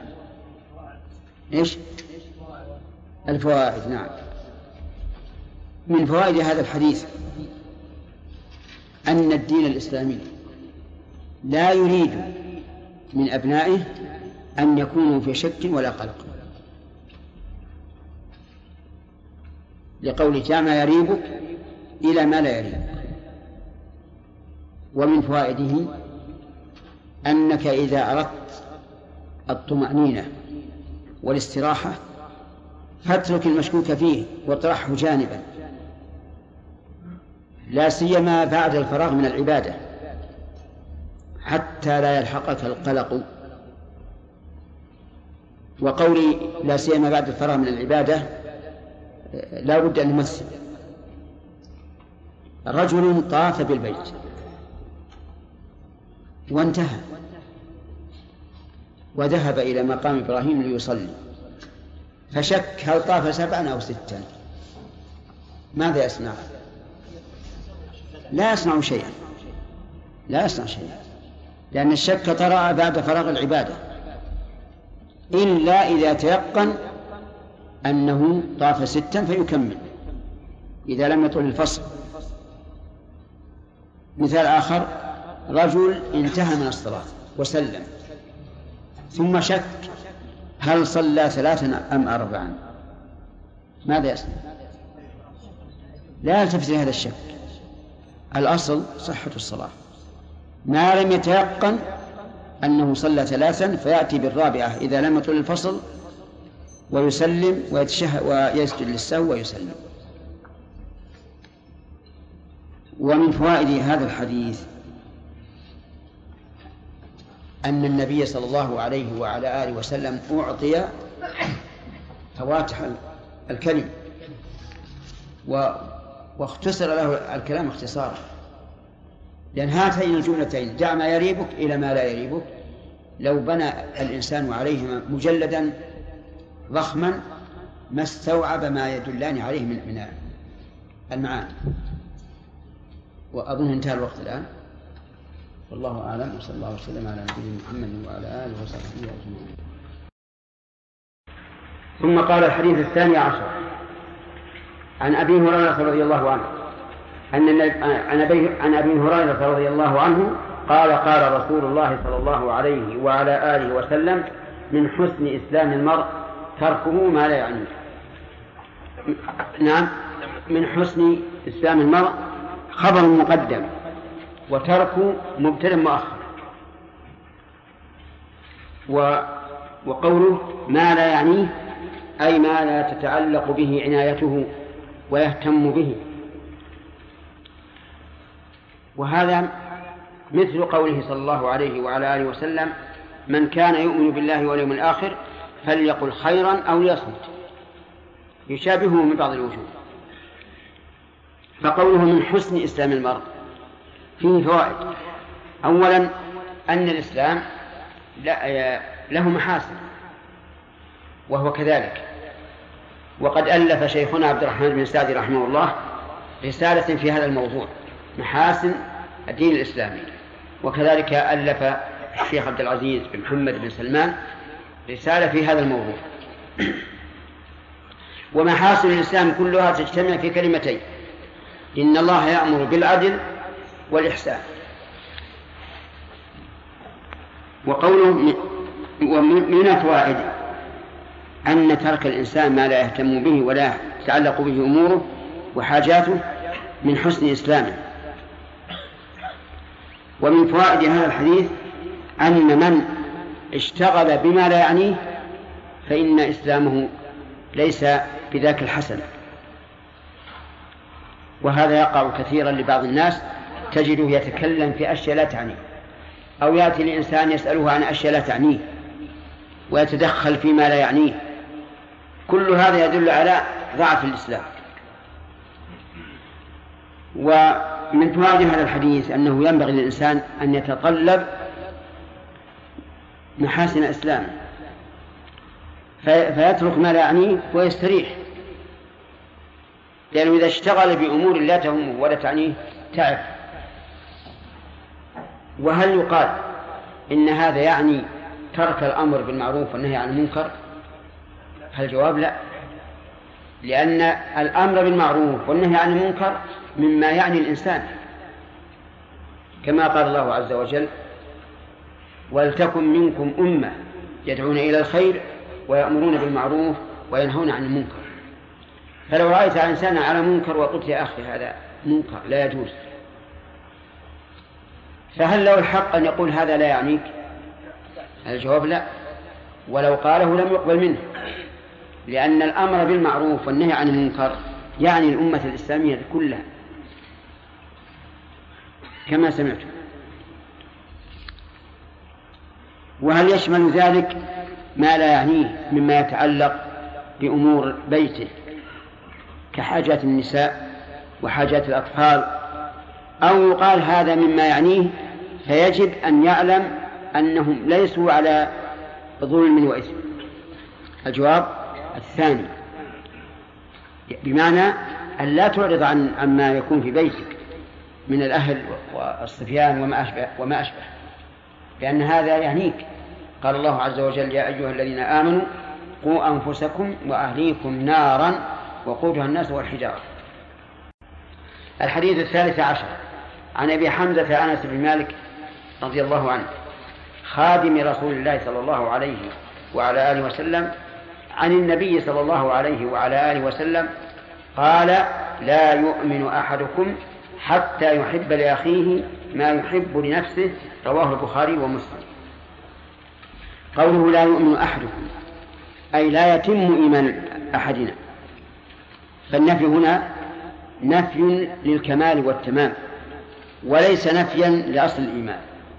إيش؟ الفوائد. نعم، من فوائد هذا الحديث أن الدين الإسلامي لا يريد من أبنائه أن يكونوا في شك ولا قلق، لقول تعالى ما يريبك إلى ما لا يريبك. ومن فوائده أنك إذا أردت الطمأنينة والاستراحة فاترك المشكوك فيه واطرحه جانبا، لا سيما بعد الفراغ من العبادة، حتى لا يلحقك القلق. وقولي لا سيما بعد الفراغ من العبادة لا بد أن نمثل. رجل طاف بالبيت وانتهى وذهب إلى مقام إبراهيم ليصلي، فشك هل طاف 7 أو 6، ماذا يصنع؟ لا يصنع شيئا، لا يصنع شيئا، لأن الشك طرأ بعد فراغ العبادة، إلا إذا تيقن أنه طاف 6 فيكمل إذا لم يطل الفصل. مثال آخر، رجل انتهى من الصلاة وسلم ثم شك هل صلى 3 أم 4، ماذا يصنع؟ لا يلتفت لهذا الشك، الأصل صحة الصلاة، ما لم يتيقن أنه صلى 3 فيأتي بالرابعة إذا لم يطل الفصل ويسلم ويسجد للسهو ويسلم. ومن فوائد هذا الحديث أن النبي صلى الله عليه وعلى آله وسلم أعطي فواتح الكلم واختصر له الكلام اختصارا، لأن هاتين الجملتين دع ما يريبك إلى ما لا يريبك لو بنى الإنسان عليهما مجلدا ضخما ما استوعب ما يدلان عليه من المعاني. وأظن انتهى الوقت الآن، والله أعلم، وصلى الله وسلم على نبينا محمد وعلى آله وصحبه أجمعين. ثم قال الحديث 12 عن أبي هريرة رضي الله عنه عن أبي هريرة رضي الله عنه قال قال رسول الله صلى الله عليه وعلى آله وسلم من حسن إسلام المرء تركه ما لا يعنيه. نعم. من حسن إسلام المرء خبر مقدم، وترك مبتدأ مؤخر. وقوله ما لا يعنيه أي ما لا تتعلق به عنايته ويهتم به. وهذا مثل قوله صلى الله عليه وعلى آله وسلم: من كان يؤمن بالله واليوم الآخر فليقل خيرا أو ليصمت، يشابهه من بعض الوجوه. فقوله من حسن إسلام المرء فيه فوائد. أولا أن الإسلام له محاسن، وهو كذلك. وقد ألف شيخنا عبد الرحمن بن سعدي رحمه الله رسالة في هذا الموضوع، محاسن الدين الإسلامي. وكذلك ألف الشيخ عبد العزيز بن محمد بن سلمان رسالة في هذا الموضوع. ومحاسن الإسلام كلها تجتمع في كلمتين: إن الله يأمر بالعدل والإحسان. وقوله ومن الفوائد أن ترك الإنسان ما لا يهتم به ولا يتعلق به أموره وحاجاته من حسن إسلامه. ومن فوائد هذا الحديث أن من اشتغل بما لا يعنيه فإن إسلامه ليس بذاك الحسن. وهذا يقع كثيرا لبعض الناس، تجده يتكلم في أشياء لا تعنيه، أو يأتي الإنسان يسأله عن أشياء لا تعنيه ويتدخل فيما لا يعنيه. كل هذا يدل على ضعف الإسلام. ومن فوائد هذا الحديث أنه ينبغي للإنسان أن يتطلب محاسن إسلامه، فيترك ما لا يعنيه ويستريح، لأنه إذا اشتغل بأمور لا تهمه ولا تعنيه تعب. وهل يقال إن هذا يعني ترك الأمر بالمعروف والنهي عن المنكر؟ الجواب لا، لأن الأمر بالمعروف والنهي عن المنكر مما يعني الإنسان، كما قال الله عز وجل: ولتكن منكم أمة يدعون إلى الخير ويأمرون بالمعروف وينهون عن المنكر. فلو رأيت إنسانا على منكر وقلت: يا أخي هذا منكر لا يجوز، فهل له الحق أن يقول هذا لا يعنيك؟ الجواب لا، ولو قاله لم يقبل منه، لأن الأمر بالمعروف والنهي عن المنكر يعني الأمة الإسلامية كلها كما سمعتم. وهل يشمل ذلك ما لا يعنيه مما يتعلق بأمور بيته كحاجات النساء وحاجات الأطفال، أو يقال هذا مما يعنيه فيجب أن يعلم أنهم ليسوا على ظلم وإثم؟ الجواب الثاني، بمعنى أن لا تعرض عما يكون في بيتك من الأهل والصبيان وما أشبه، لأن هذا يعنيك. قال الله عز وجل: يا أيها الذين آمنوا قوا أنفسكم وأهليكم نارا وقودها الناس والحجارة. الحديث 13 عن أبي حمزة أنس بن مالك رضي الله عنه خادم رسول الله صلى الله عليه وعلى آله وسلم عن النبي صلى الله عليه وعلى آله وسلم قال: لا يؤمن أحدكم حتى يحب لأخيه ما يحب لنفسه. رواه البخاري ومسلم. قوله لا يؤمن أحدكم أي لا يتم إيمان أحدنا، فالنفي هنا نفي للكمال والتمام وليس نفيا لأصل الإيمان.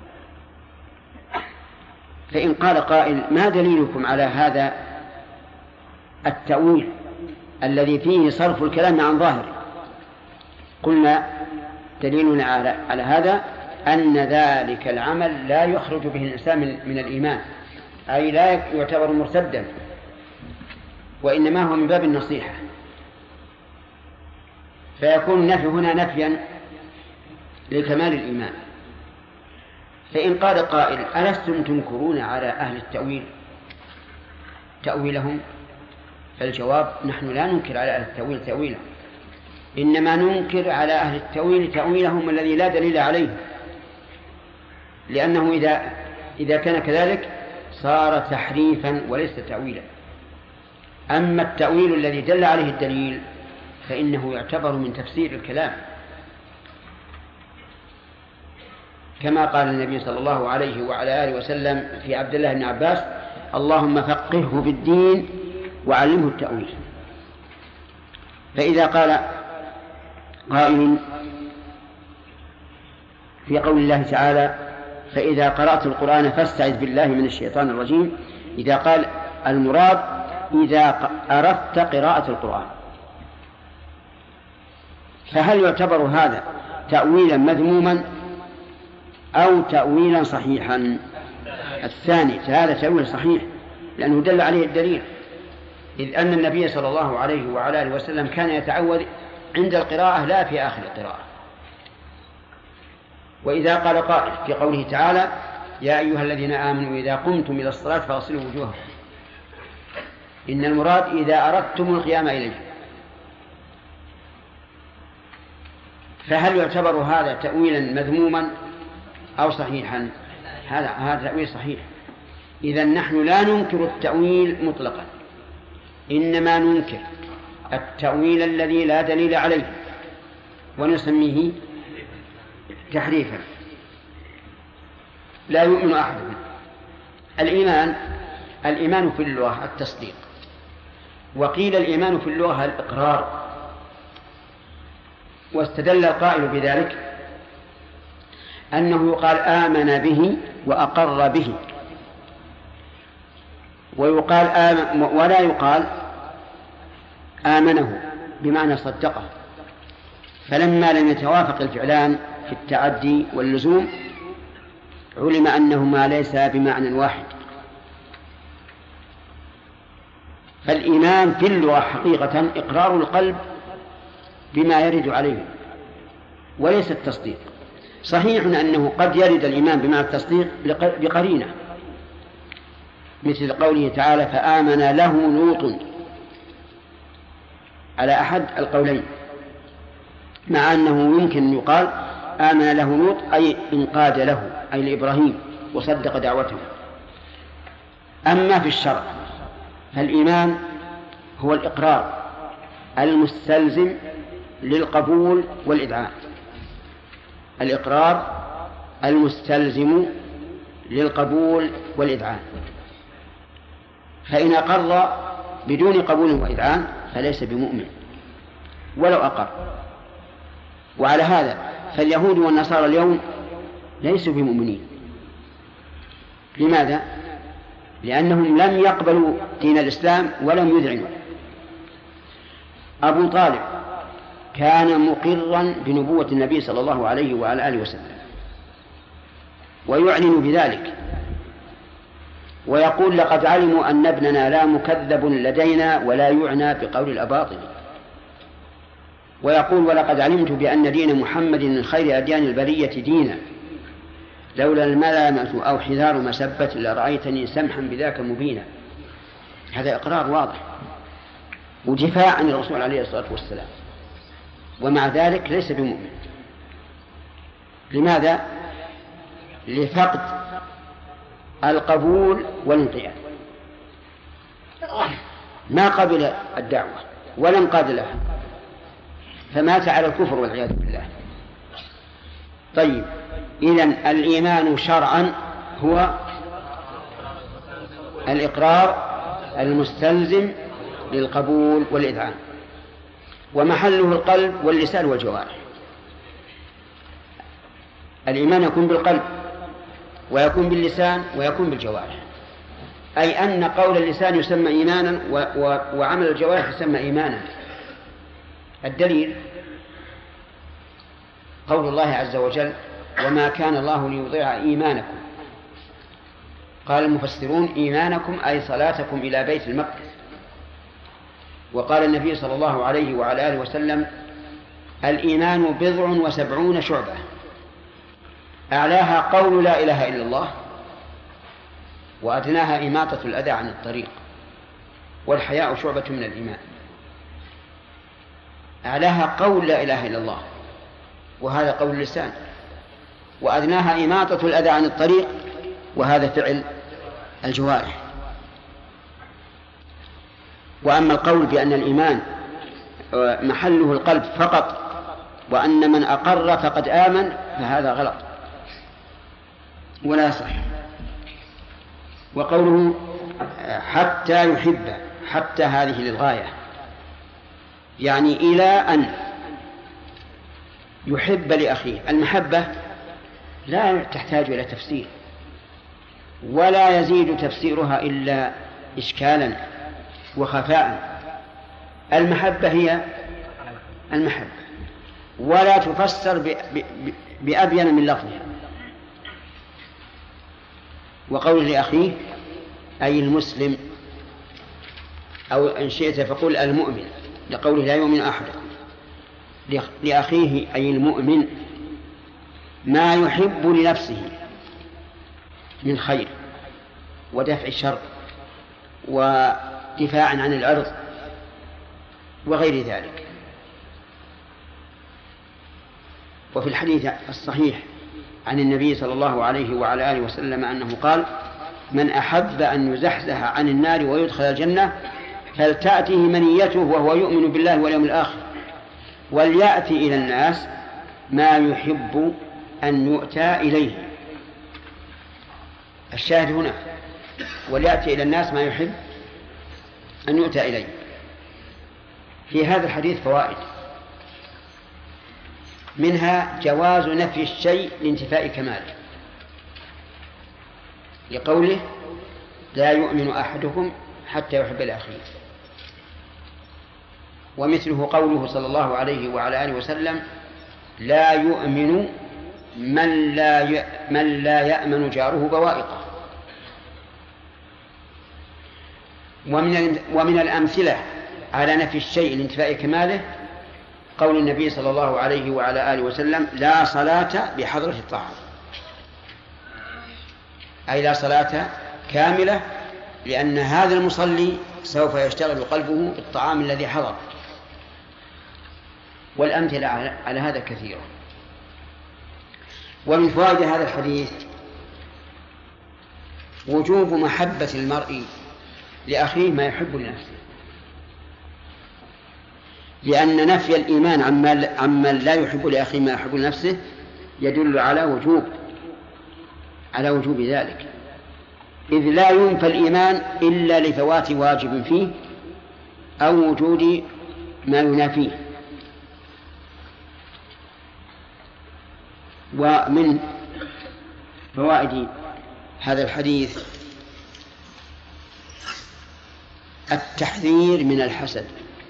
فإن قال قائل: ما دليلكم على هذا التأويل الذي فيه صرف الكلام عن ظاهره؟ قلنا: دليلنا على هذا أن ذلك العمل لا يخرج به الإنسان من الإيمان، أي لا يعتبر مرتدا، وإنما هو من باب النصيحة، فيكون النفي هنا نفيا لكمال الإيمان. فإن قال قائل: ألستم تنكرون على أهل التأويل تأويلهم؟ فالجواب: نحن لا ننكر على أهل التأويل تأويلهم، إنما ننكر على أهل التأويل تأويلهم الذي لا دليل عليه، لأنه إذا كان كذلك صار تحريفا وليس تأويلا. أما التأويل الذي دل عليه الدليل فإنه يعتبر من تفسير الكلام، كما قال النبي صلى الله عليه وعلى آله وسلم في عبد الله بن عباس: اللهم فقهه في الدين وعلمه التأويل. فإذا قال قائل في قول الله تعالى: فإذا قرأت القرآن فاستعذ بالله من الشيطان الرجيم، إذا قال المراد إذا أردت قراءة القرآن، فهل يعتبر هذا تأويلا مذموما أو تأويلا صحيحا؟ الثاني، هذا تأويل صحيح لأنه دل عليه الدليل، إذ أن النبي صلى الله عليه وعلى آله وسلم كان يتعوذ عند القراءة لا في آخر القراءة. وإذا قال قائل في قوله تعالى: يا أيها الذين آمنوا إذا قمتم إلى الصلاة فاغسلوا وجوهكم، إن المراد إذا أردتم القيام إليه، فهل يعتبر هذا تأويلا مذموما أو صحيحا؟ هذا تأويل صحيح. إذن نحن لا ننكر التأويل مطلقا، إنما ننكر التأويل الذي لا دليل عليه ونسميه تحريفا. لا يؤمن أحدهم. الإيمان في اللغة التصديق، وقيل الإيمان في اللغة الإقرار، واستدل القائل بذلك أنه يقال آمن به وأقر به، ولا يقال آمنه بمعنى صدقه، فلما لم يتوافق الفعلان في التعدي واللزوم علم أنهما ليس بمعنى واحد. فالإيمان في اللغة حقيقة إقرار القلب بما يرد عليه وليس التصديق. صحيح أنه قد يرد الإيمان بمعنى التصديق بقرينة، مثل قوله تعالى: فآمن له لوط، على أحد القولين، مع أنه يمكن أن يقال آمن له لوط أي انقاد له، أي لإبراهيم، وصدق دعوته. أما في الشرع فالإيمان هو الإقرار المستلزم للقبول والإذعان، الإقرار المستلزم للقبول والإذعان، فإن أقر بدون قبول وإذعان فليس بمؤمن ولو أقر. وعلى هذا فاليهود والنصارى اليوم ليسوا بمؤمنين. لماذا؟ لأنهم لم يقبلوا دين الإسلام ولم يذعنوا. أبو طالب كان مقرا بنبوة النبي صلى الله عليه وعلى آله وسلم ويعلن بذلك، ويقول: لقد علموا أن ابننا لا مكذب لدينا ولا يعنى بقول الأباطل. ويقول: ولقد علمت بأن دين محمد من خير أديان البرية دينا، لولا الملامة أو حذار مسبة لرأيتني سمحا بذاك مبينا. هذا إقرار واضح ودفاع عن الرسول عليه الصلاة والسلام، ومع ذلك ليس بمؤمن. لماذا؟ لفقد القبول والانقياد، ما قبل الدعوة ولا انقاد لها، فمات على الكفر والعياذ بالله. طيب، إذن الإيمان شرعا هو الإقرار المستلزم للقبول والإذعان، ومحله القلب واللسان والجوارح. الإيمان يكون بالقلب ويكون باللسان ويكون بالجوارح، أي أن قول اللسان يسمى إيمانا وعمل الجوارح يسمى إيمانا. الدليل قول الله عز وجل: وما كان الله ليضيع إيمانكم. قال المفسرون: إيمانكم أي صلاتكم إلى بيت المقدس. وقال النبي صلى الله عليه وعلى آله وسلم: الإيمان 70 شعبة، أعلاها قول لا إله إلا الله، وأدناها إماطة الأذى عن الطريق، والحياء شعبة من الإيمان. أعلاها قول لا إله إلا الله، وهذا قول اللسان، وأدناها إماطة الأذى عن الطريق، وهذا فعل الجوارح. وأما القول بأن الإيمان محله القلب فقط، وأن من أقر فقد آمن، فهذا غلط ولا صح. وقوله حتى يحب، حتى هذه للغاية، يعني إلى أن يحب لأخيه. المحبة لا تحتاج إلى تفسير، ولا يزيد تفسيرها إلا إشكالا وخفاء. المحبة هي المحبة، ولا تفسر بأبين من لفظها. وقوله لأخيه أي المسلم، أو إن شئت فقل المؤمن، لقوله لا يؤمن أحدكم. لأخيه أي المؤمن ما يحب لنفسه من خير ودفع الشر ودفاع عن العرض وغير ذلك. وفي الحديث الصحيح عن النبي صلى الله عليه وعلى آله وسلم أنه قال: من أحب أن يزحزح عن النار ويدخل الجنة فلتأته منيته وهو يؤمن بالله واليوم الآخر، وليأتي إلى الناس ما يحب أن يؤتى إليه. الشاهد هنا وليأتي إلى الناس ما يحب أن يؤتى إليه. في هذا الحديث فوائد، منها جواز نفي الشيء لانتفاء كماله، لقوله لا يؤمن أحدكم حتى يحب لأخيه. ومثله قوله صلى الله عليه وعلى آله وسلم: لا يؤمن من لا يأمن جاره بوائقه. ومن الأمثلة على نفي الشيء لانتفاء كماله قول النبي صلى الله عليه وعلى آله وسلم: لا صلاة بحضرة الطعام، أي لا صلاة كاملة، لأن هذا المصلي سوف يشتغل قلبه بالطعام الذي حضر. والأمثلة على هذا كثيرة. ومن فوائد هذا الحديث وجوب محبة المرء لأخيه ما يحب لنفسه، لأن نفي الإيمان عمن لا يحب لأخيه ما يحب لنفسه يدل على وجوب ذلك، إذ لا ينفى الإيمان إلا لفوات واجب فيه أو وجود ما ينافيه. ومن فوائد هذا الحديث التحذير من الحسد،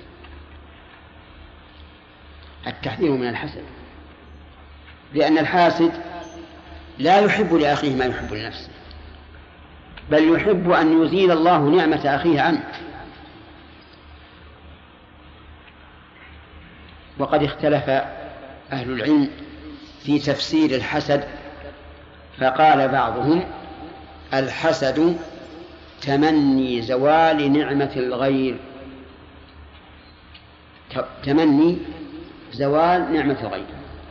التحذير من الحسد، لأن الحاسد لا يحب لأخيه ما يحب لنفسه، بل يحب أن يزيل الله نعمة أخيه عنه. وقد اختلف أهل العلم في تفسير الحسد، فقال بعضهم: الحسد تمني زوال نعمة الغير، تمني زوال نعمة الغير.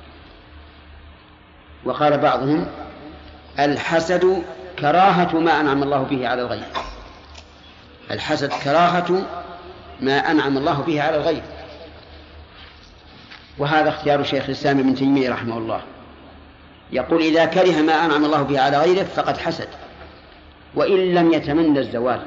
وقال بعضهم: الحسد كراهة ما أنعم الله به على الغير، الحسد كراهة ما أنعم الله به على الغير. وهذا اختيار شيخ الإسلام ابن تيمية رحمه الله، يقول: إذا كره ما أنعم الله به على غيره فقد حسد، وإن لم يتمنى الزوال.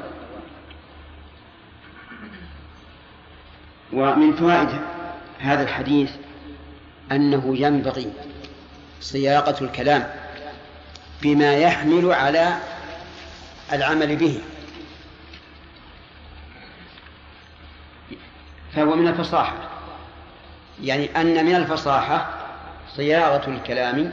ومن فوائد هذا الحديث أنه ينبغي صياغة الكلام بما يحمل على العمل به، فهو من الفصاحة، يعني أن من الفصاحة صياغة الكلام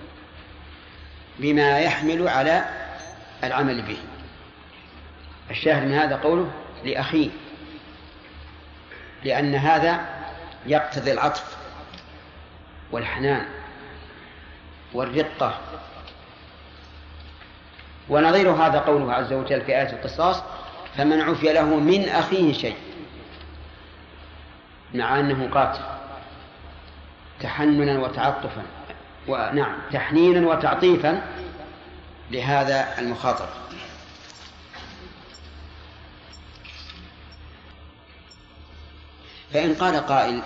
بما يحمل على العمل به. الشاهد من هذا قوله لأخيه، لأن هذا يقتضي العطف والحنان والرقة. ونظير هذا قوله عز وجل في آية القصاص: فمن عفي له من أخيه شيء، مع أنه قاتل، تحننا وتعطفا، ونعم تحنينا وتعطيفا لهذا المخاطر. فإن قال قائل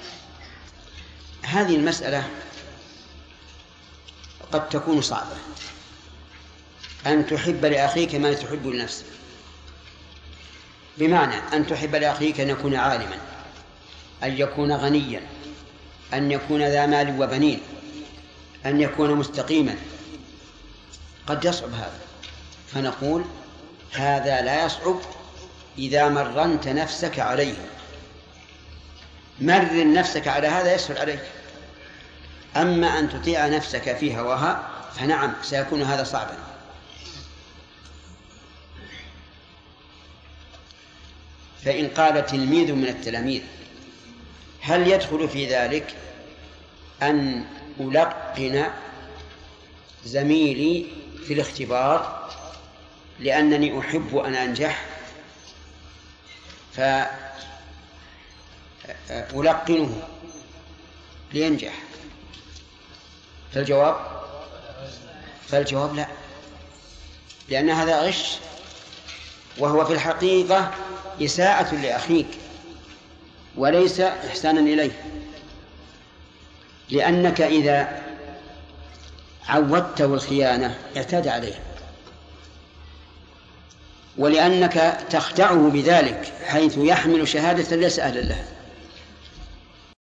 هذه المسألة قد تكون صعبة، أن تحب لأخيك ما تحب لنفسك، بمعنى أن تحب لأخيك أن يكون عالما، أن يكون غنيا، أن يكون ذا مال وبنين، أن يكون مستقيما، قد يصعب هذا. فنقول هذا لا يصعب إذا مرنت نفسك عليه. مرن نفسك على هذا يسهل عليك. أما أن تطيع نفسك في هواها فنعم سيكون هذا صعبا. فإن قال تلميذ من التلاميذ هل يدخل في ذلك أن ألقن زميلي في الاختبار لأنني أحب أن أنجح فألقنه لينجح؟ فالجواب لا، لأن هذا غش، وهو في الحقيقة إساءة لأخيك وليس إحسانا إليه، لأنك إذا عودته الخيانة اعتاد عليه، ولأنك تخدعه بذلك حيث يحمل شهادة ليس أهلا لها.